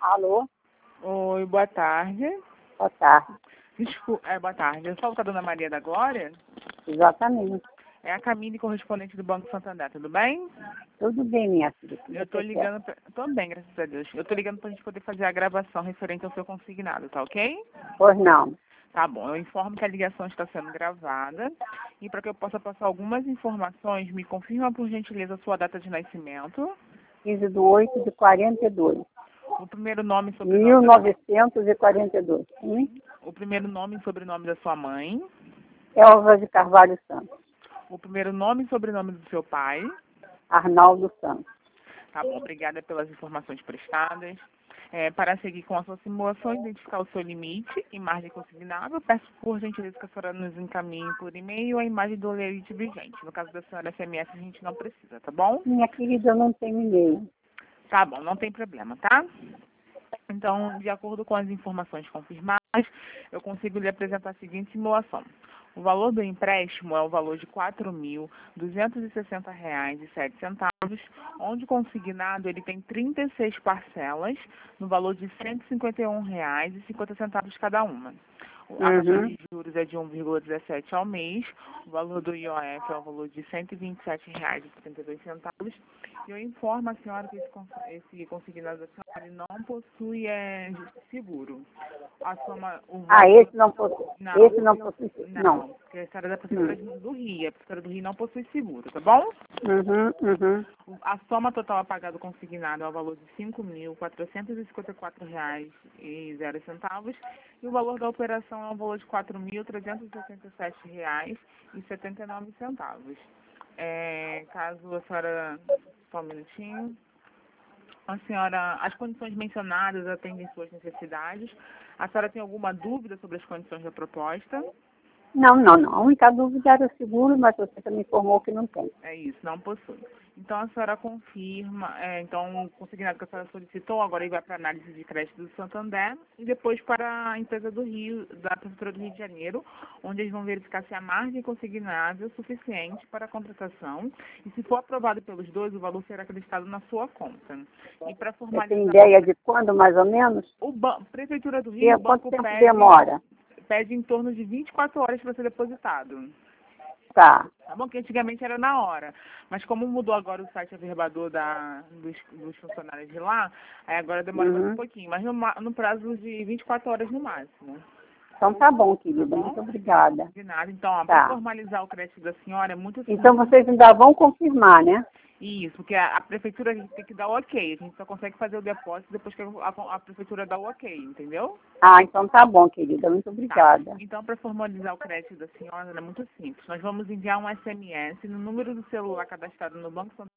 Alô? Oi, boa tarde. Boa tarde. Boa tarde. Eu falo com a dona Maria da Glória. Exatamente. É a Camille, correspondente do Banco Santander, tudo bem? Tudo bem, minha filha. Eu tô ligando Tô bem, graças a Deus. Eu tô ligando pra gente poder fazer a gravação referente ao seu consignado, tá ok? Pois não. Tá bom, eu informo que a ligação está sendo gravada e para que eu possa passar algumas informações, me confirma por gentileza a sua data de nascimento, 15/8/42. o primeiro nome e sobrenome 1942. o primeiro nome e sobrenome da sua mãe, Elva de Carvalho Santos. o primeiro nome e sobrenome do seu pai. Arnaldo Santos. Tá bom, obrigada pelas informações prestadas. Para seguir com a sua simulação, identificar o seu limite e margem consignável, peço por gentileza que a senhora nos encaminhe por e-mail a imagem do limite vigente. No caso da senhora SMS, a gente não precisa, tá bom? Minha querida, eu não tenho e-mail. Tá bom, não tem problema, tá? Então, de acordo com as informações confirmadas, eu consigo lhe apresentar a seguinte simulação. O valor do empréstimo é o valor de R$ 4.260,07, onde o consignado ele tem 36 parcelas, no valor de R$ 151,50 cada uma. A taxa de juros é de 1,17 ao mês, o valor do IOF é o valor de R$ 127,72. E eu informo a senhora que esse consignado da senhora ele não possui seguro. Esse não possui. Esse não possui. Não, porque a senhora é da prefeitura do Rio. A prefeitura do Rio não possui seguro, tá bom? A soma total a pagar do consignado é o valor de R$ 5.454,00 e o valor da operação é o valor de R$ 4.367,79. Caso a senhora... Só um minutinho. As condições mencionadas atendem suas necessidades. A senhora tem alguma dúvida sobre as condições da proposta? Não. A única dúvida era o seguro, mas você também informou que não tem. É isso, não possui. Então, a senhora confirma, então, o consignado que a senhora solicitou, agora ele vai para a análise de crédito do Santander e depois para a empresa do Rio, da Prefeitura do Rio de Janeiro, onde eles vão verificar se a margem consignável é suficiente para a contratação e se for aprovado pelos dois, o valor será acreditado na sua conta. E para formalizar... Você tem ideia de quando, mais ou menos? Prefeitura do Rio, quanto tempo demora? Pede em torno de 24 horas para ser depositado. Tá. Tá bom? Que antigamente era na hora. Mas como mudou agora o site averbador dos funcionários de lá, aí agora demora mais um pouquinho. Mas no prazo de 24 horas no máximo. Então tá bom, querida. Tá bom? Muito obrigada. De nada. Então, para formalizar o crédito da senhora é muito simples. Então vocês ainda vão confirmar, né? Isso, porque a prefeitura tem que dar o ok. A gente só consegue fazer o depósito depois que a prefeitura dá o ok, entendeu? Então tá bom, querida. Muito obrigada. Tá. Então, para formalizar o crédito da senhora, é muito simples. Nós vamos enviar um SMS no número do celular cadastrado no Banco Santander.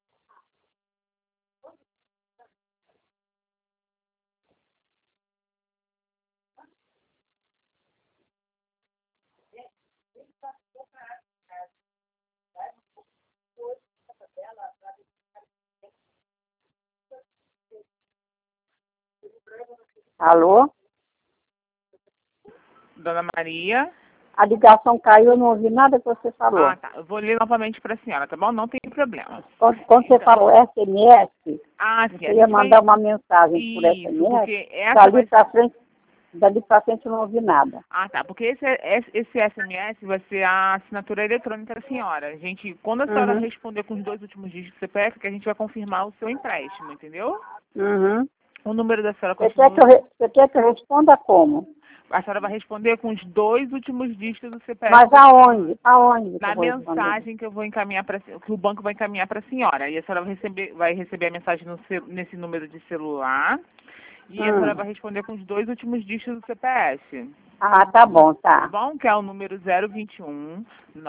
Alô? Dona Maria? A ligação caiu, eu não ouvi nada que você falou. Tá. Eu vou ler novamente para a senhora, tá bom? Não tem problema. Quando você falou SMS, você ia mandar uma mensagem por SMS, porque dali pra frente eu não ouvi nada. Tá. Porque esse SMS vai ser a assinatura eletrônica da senhora. Quando a senhora responder com os 2 últimos dígitos do CPF, que a gente vai confirmar o seu empréstimo, entendeu? O número da senhora Você quer que eu responda como? A senhora vai responder com os 2 últimos dígitos do CPF. Mas aonde? Na mensagem que eu vou encaminhar que o banco vai encaminhar para a senhora. E a senhora vai receber a mensagem nesse número de celular. E a senhora vai responder com os 2 últimos dígitos do CPF. Tá bom, tá. Tá bom? Que é o número 021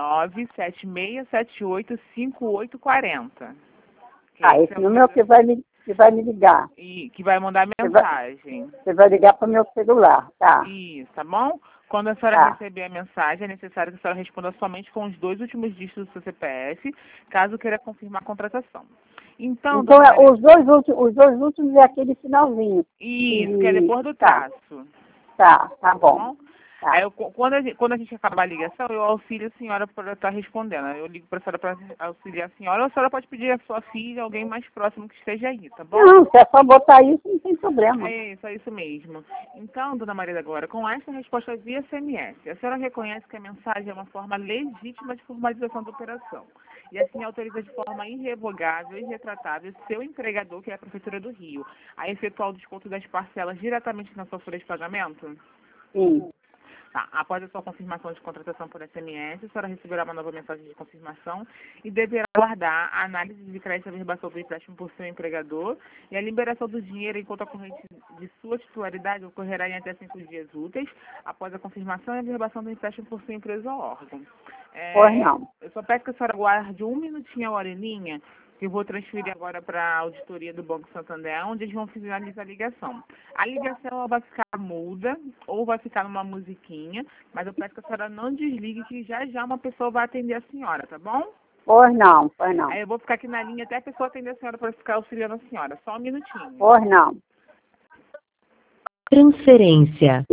97678 5840. Esse número que vai me ligar. E que vai mandar mensagem. Você vai ligar para o meu celular, tá? Isso, tá bom? Quando a senhora receber a mensagem, é necessário que a senhora responda somente com os 2 últimos dígitos do seu CPF, caso queira confirmar a contratação. Então os dois últimos é aquele finalzinho. Isso, que é depois do traço. Tá bom. Tá. Aí, quando a gente acabar a ligação, eu auxilio a senhora para estar respondendo. Eu ligo para a senhora para auxiliar a senhora, ou a senhora pode pedir a sua filha, alguém mais próximo que esteja aí, tá bom? Não, se é só botar isso, não tem problema. É isso mesmo. Então, dona Maria da Glória, com esta resposta via SMS, a senhora reconhece que a mensagem é uma forma legítima de formalização da operação e assim autoriza de forma irrevogável e irretratável seu empregador, que é a Prefeitura do Rio, a efetuar o desconto das parcelas diretamente na sua folha de pagamento? Sim. Tá. Após a sua confirmação de contratação por SMS, a senhora receberá uma nova mensagem de confirmação e deverá aguardar a análise de crédito e averbação do empréstimo por seu empregador e a liberação do dinheiro em conta corrente de sua titularidade ocorrerá em até 5 dias úteis após a confirmação e averbação do empréstimo por sua empresa ou órgão. Pois não. Eu só peço que a senhora guarde um minutinho a hora em linha, que eu vou transferir agora para a auditoria do Banco Santander, onde eles vão finalizar a ligação. A ligação ela vai ficar muda ou vai ficar numa musiquinha, mas eu peço que a senhora não desligue, que já já uma pessoa vai atender a senhora, tá bom? Pois não, pois não. Aí eu vou ficar aqui na linha até a pessoa atender a senhora para ficar auxiliando a senhora. Só um minutinho. Pois não. Transferência.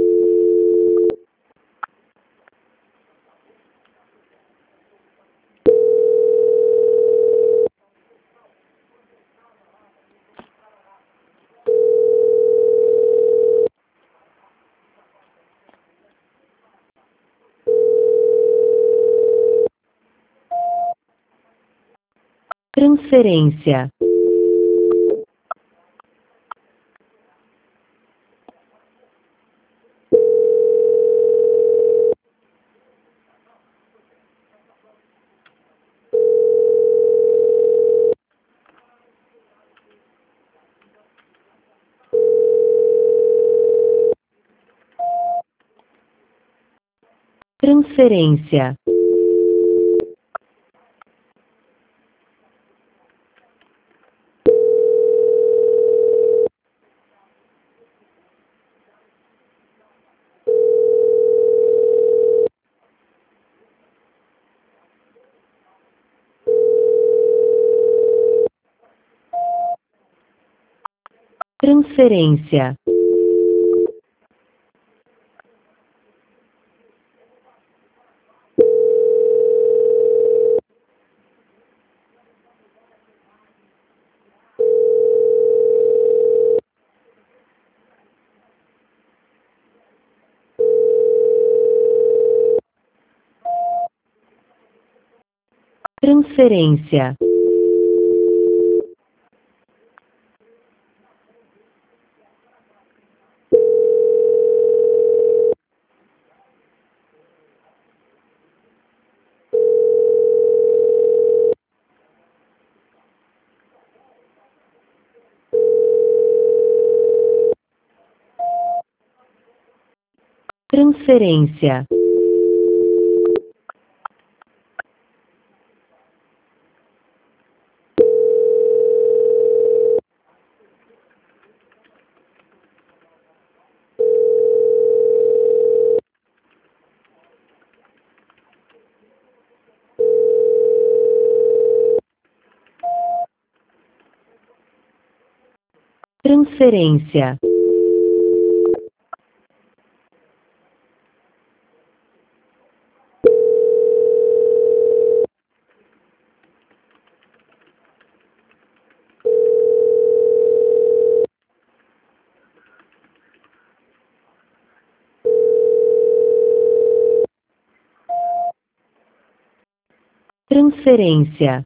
Transferência. Transferência. Transferência. Transferência. Transferência. Transferência. Transferência.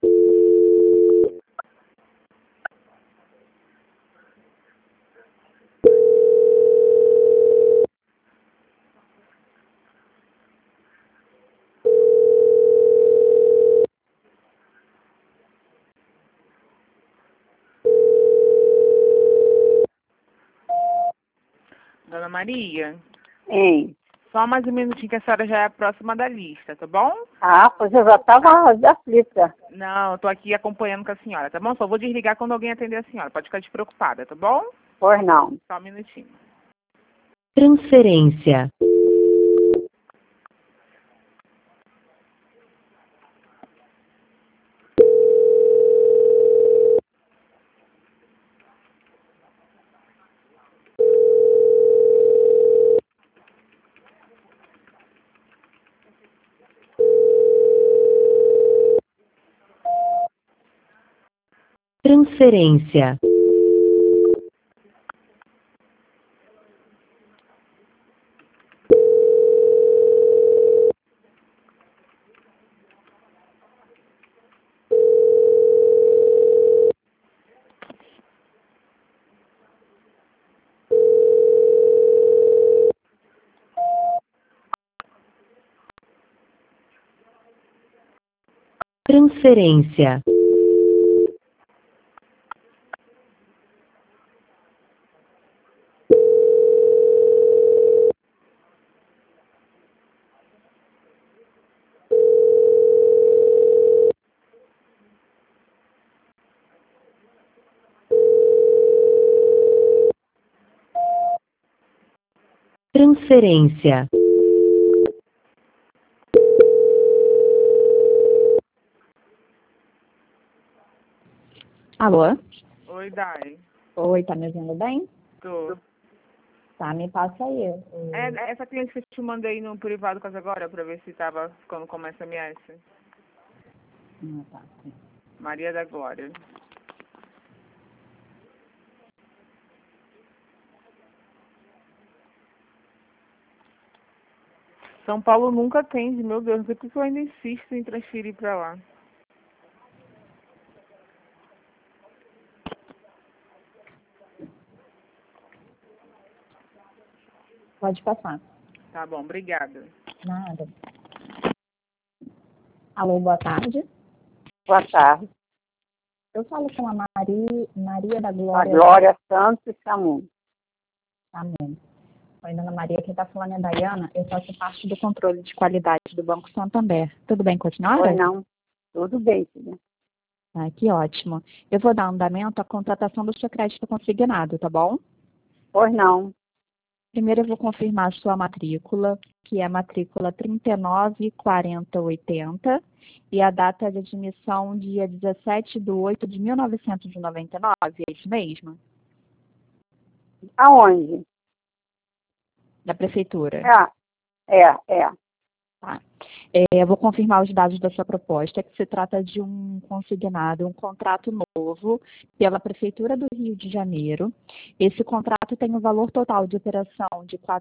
Dona Maria, Hein? só mais um minutinho que a senhora já é a próxima da lista, tá bom? Ah, pois eu já estava aflita. Não, eu tô aqui acompanhando com a senhora, tá bom? Só vou desligar quando alguém atender a senhora. Pode ficar despreocupada, tá bom? Pois não. Só um minutinho. Transferência. Transferência. Transferência. Transferência. Alô? Oi, Dai. Oi, tá me ouvindo bem? Tô. Tá, me passa aí. Essa cliente que eu te mandei no privado quase agora, pra ver se tava ficando como SMS. Tá. Maria da Glória. São Paulo nunca atende, meu Deus, não sei por que eu ainda insisto em transferir pra lá. Pode passar. Tá bom, obrigada. Nada. Alô, boa tarde. Boa tarde. Eu falo com a Maria da A Glória. Glória Santos Camus. Amém. Oi, dona Maria, quem tá falando é a Dayana. Eu faço parte do controle de qualidade do Banco Santander. Tudo bem com a senhora? Oi, não. Tudo bem, filha. Ah, que ótimo. Eu vou dar andamento à contratação do seu crédito consignado, tá bom? Pois não. Primeiro eu vou confirmar a sua matrícula, que é a matrícula 394080, e a data de admissão dia 17/8/1999, é isso mesmo? Aonde? Da prefeitura. É. Tá. Eu vou confirmar os dados da sua proposta, que se trata de um consignado, um contrato novo pela Prefeitura do Rio de Janeiro. Esse contrato tem um valor total de operação de R$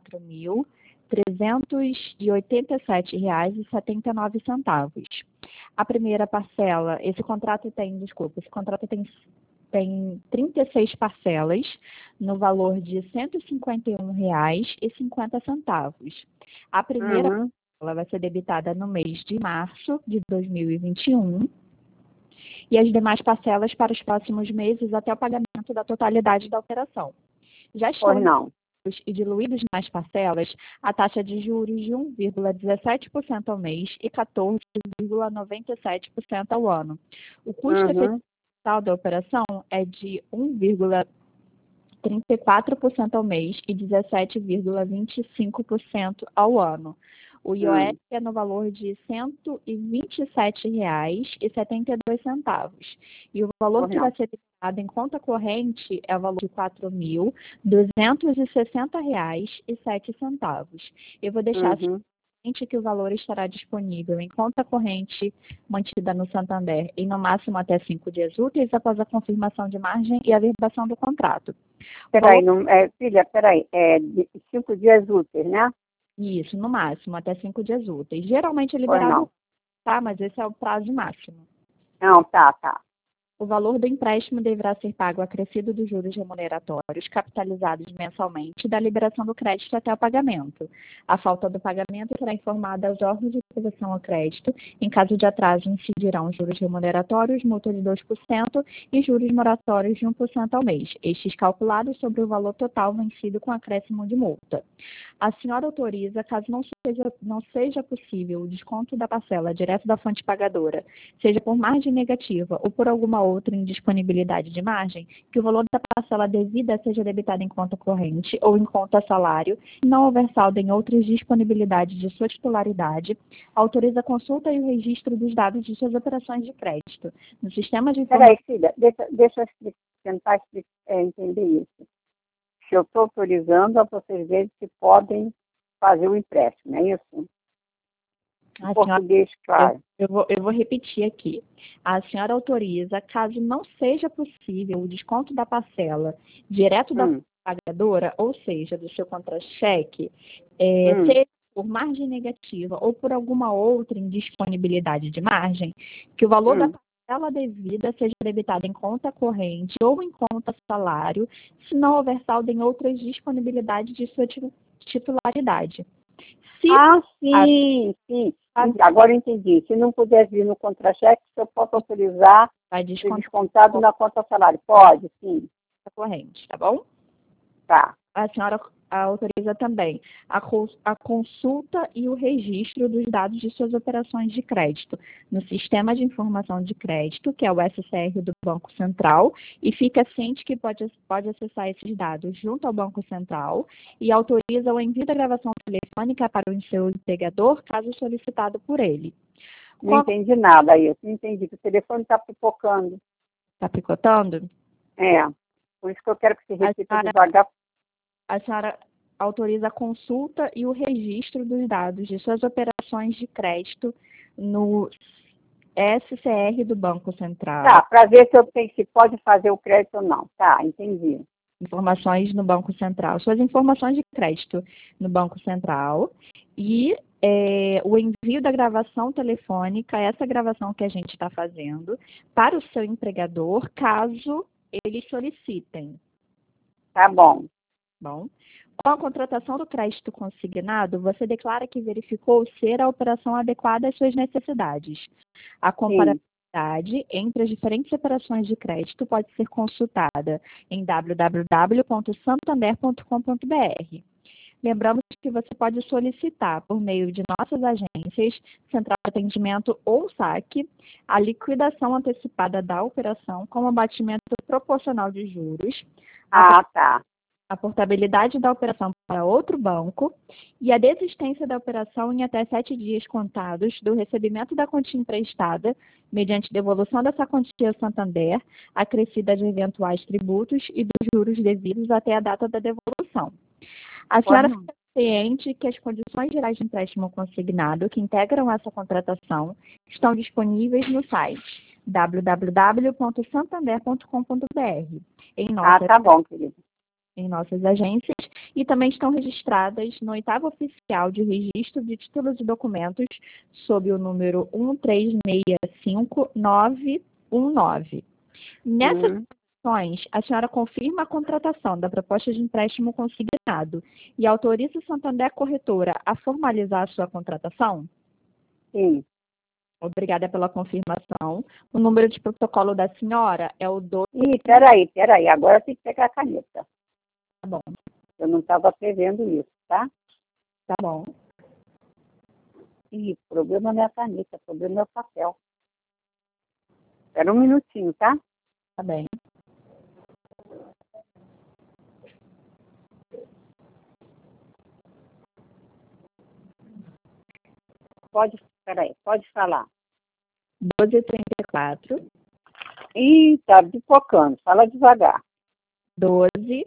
4.387,79. A primeira parcela, esse contrato tem 36 parcelas no valor de R$ 151,50. A primeira ela vai ser debitada no mês de março de 2021 e as demais parcelas para os próximos meses até o pagamento da totalidade da operação. Já estão Pois não. e diluídos nas parcelas a taxa de juros de 1,17% ao mês e 14,97% ao ano. O custo efetivo total da operação é de 1,34% ao mês e 17,25% ao ano. O IOF é no valor de R$ 127,72. E o valor que vai ser declarado em conta corrente é o valor de R$ 4.260,07. Eu vou deixar que o valor estará disponível em conta corrente mantida no Santander em no máximo até 5 dias úteis após a confirmação de margem e a verbação do contrato. Filha, peraí, de 5 dias úteis, né? Isso, no máximo, até 5 dias úteis. Geralmente é liberado, tá? Mas esse é o prazo máximo. Não, tá. O valor do empréstimo deverá ser pago acrescido dos juros remuneratórios capitalizados mensalmente da liberação do crédito até o pagamento. A falta do pagamento será informada aos órgãos de reposição ao crédito. Em caso de atraso, incidirão juros remuneratórios, multa de 2% e juros moratórios de 1% ao mês, estes calculados sobre o valor total vencido com acréscimo de multa. A senhora autoriza, caso não seja possível o desconto da parcela direto da fonte pagadora, seja por margem negativa ou por alguma outra indisponibilidade de margem, que o valor da parcela devida seja debitado em conta corrente ou em conta salário, e não houver saldo em outras disponibilidades de sua titularidade, autoriza a consulta e o registro dos dados de suas operações de crédito. No sistema de informação... Peraí, filha, deixa eu tentar entender isso. Se eu estou autorizando a vocês verem que podem fazer o empréstimo, é isso? A senhora, Português, claro. eu vou repetir aqui. A senhora autoriza, caso não seja possível o desconto da parcela direto da pagadora, ou seja, do seu contra-cheque, seja por margem negativa ou por alguma outra indisponibilidade de margem, que o valor da parcela devida seja debitado em conta corrente ou em conta salário, se não houver saldo em outras disponibilidades de sua titularidade. Sim. Agora eu entendi. Se não puder vir no contra-cheque, eu posso autorizar Vai ser descontado na conta salário. Pode, sim. corrente, tá bom? Tá. A senhora autoriza também a consulta e o registro dos dados de suas operações de crédito no Sistema de Informação de Crédito, que é o SCR do Banco Central, e fica ciente que pode acessar esses dados junto ao Banco Central e autoriza o envio da gravação telefônica para o seu empregador, caso solicitado por ele. Não entendi nada aí. Não entendi que o telefone está pipocando. Está picotando? É. Por isso que eu quero que você repita devagar. A senhora autoriza a consulta e o registro dos dados de suas operações de crédito no SCR do Banco Central. Tá, para ver se pode fazer o crédito ou não. Tá, entendi. Informações no Banco Central. Suas informações de crédito no Banco Central e o envio da gravação telefônica, essa gravação que a gente está fazendo, para o seu empregador, caso eles solicitem. Tá bom. Bom, com a contratação do crédito consignado, você declara que verificou ser a operação adequada às suas necessidades. A comparabilidade entre as diferentes operações de crédito pode ser consultada em www.santander.com.br. Lembramos que você pode solicitar, por meio de nossas agências, Central de Atendimento ou SAC, a liquidação antecipada da operação com abatimento proporcional de juros. Tá. A portabilidade da operação para outro banco e a desistência da operação em até 7 dias contados do recebimento da quantia emprestada, mediante devolução dessa quantia ao Santander, acrescida de eventuais tributos e dos juros devidos até a data da devolução. A senhora fica ciente que as condições gerais de empréstimo consignado que integram essa contratação estão disponíveis no site www.santander.com.br. Tá bom, querido. Em nossas agências e também estão registradas no 8º Oficial de Registro de Títulos e Documentos sob o número 1365919. Nessas condições, a senhora confirma a contratação da proposta de empréstimo consignado e autoriza o Santander Corretora a formalizar a sua contratação? Sim. Obrigada pela confirmação. O número de protocolo da senhora é o 2... Peraí. Agora tem que pegar a caneta. Tá bom. Eu não estava prevendo isso, tá? Tá bom. O problema não é a caneta, o problema é o papel. Espera um minutinho, tá? Tá bem. Pode falar. 12h34. Tá pipocando, fala devagar. 12.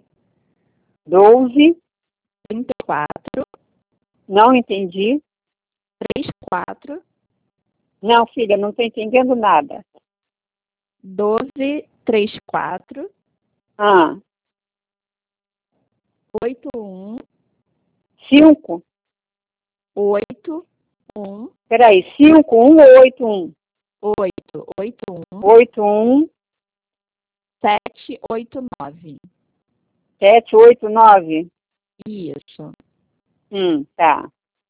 34. Não entendi. 34. Não, filha, não estou entendendo nada. 12, 34. 81. 5. 81. Peraí, 5, 1 ou 81? 81. 81. 789. 789? Isso. Tá.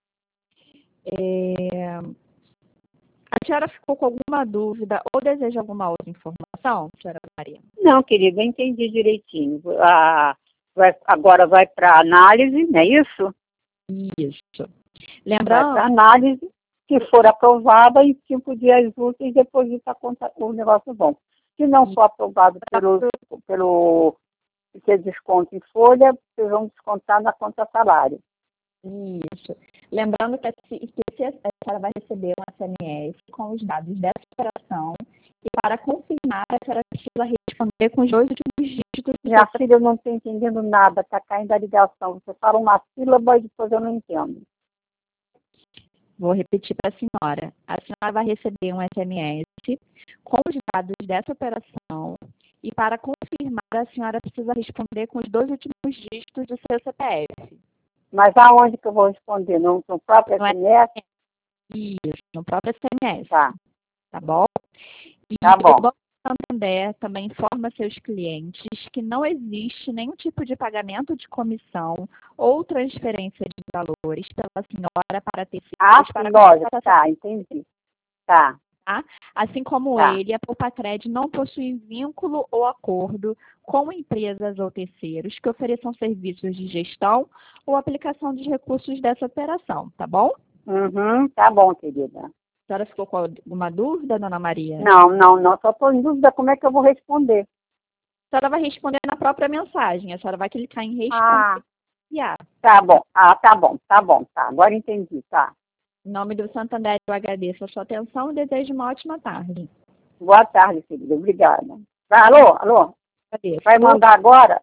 A senhora ficou com alguma dúvida ou deseja alguma outra informação, senhora Maria? Não, querida, eu entendi direitinho. Agora vai para análise, não é isso? Isso. Vai Lembrando... para análise, se for aprovada, em 5 dias úteis, deposita a conta, o negócio bom. Se não for aprovado pelo que desconto em folha, vocês vão descontar na conta salário. Isso. Lembrando que a senhora vai receber um SMS com os dados dessa operação e para confirmar, a senhora precisa responder com os 2 últimos dígitos. Minha filha, eu não estou entendendo nada, está caindo a ligação. Você fala uma sílaba e depois eu não entendo. Vou repetir para a senhora. A senhora vai receber um SMS com os dados dessa operação e para confirmar a senhora precisa responder com os 2 últimos dígitos do seu CPF. Mas aonde que eu vou responder? No próprio No SMS? Isso, no próprio SMS. Tá. Tá bom? E Tá bom. o Banco Santander também informa seus clientes que não existe nenhum tipo de pagamento de comissão ou transferência de valores pela senhora para terceiros para lógico, tá, entendi. Tá. Assim como Tá. ele, a Poupacred não possui vínculo ou acordo com empresas ou terceiros que ofereçam serviços de gestão ou aplicação dos recursos dessa operação, tá bom? Tá bom, querida. A senhora ficou com alguma dúvida, dona Maria? Não, só estou em dúvida como é que eu vou responder. A senhora vai responder na própria mensagem, a senhora vai clicar em responder e enviar. Tá bom. Tá bom. Agora entendi, tá. Em nome do Santander, eu agradeço a sua atenção e desejo uma ótima tarde. Boa tarde, querida. Obrigada. Alô? Agradeço. Vai mandar agora?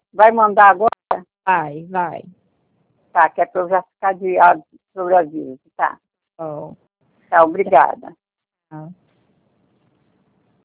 Vai. Tá, que é para eu já ficar sobre aviso, tá? Bom. Tá, obrigada. Tchau.